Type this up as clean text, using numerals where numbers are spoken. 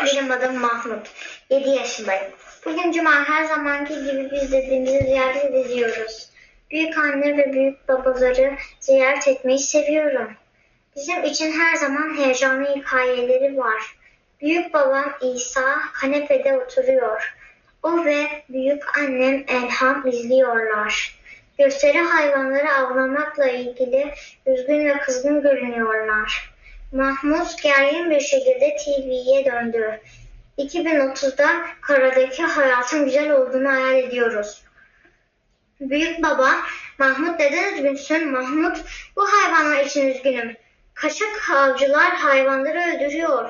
Benim adım Mahmut. 7 yaşındayım. Bugün cuma, her zamanki gibi biz de birbirimizi ziyaret ediyoruz. Büyük anne ve büyük babaları ziyaret etmeyi seviyorum. Bizim için her zaman heyecanlı hikayeleri var. Büyük babam İsa kanepede oturuyor. O ve büyük annem Elham izliyorlar. Gösteri hayvanları avlamakla ilgili üzgün ve kızgın görünüyorlar. Mahmut gergin bir şekilde TV'ye döndü. 2030'da karadaki hayatın güzel olduğunu hayal ediyoruz. Büyük baba, Mahmut neden üzgünsün? Mahmut, bu hayvanlar için üzgünüm. Kaçak avcılar hayvanları öldürüyor.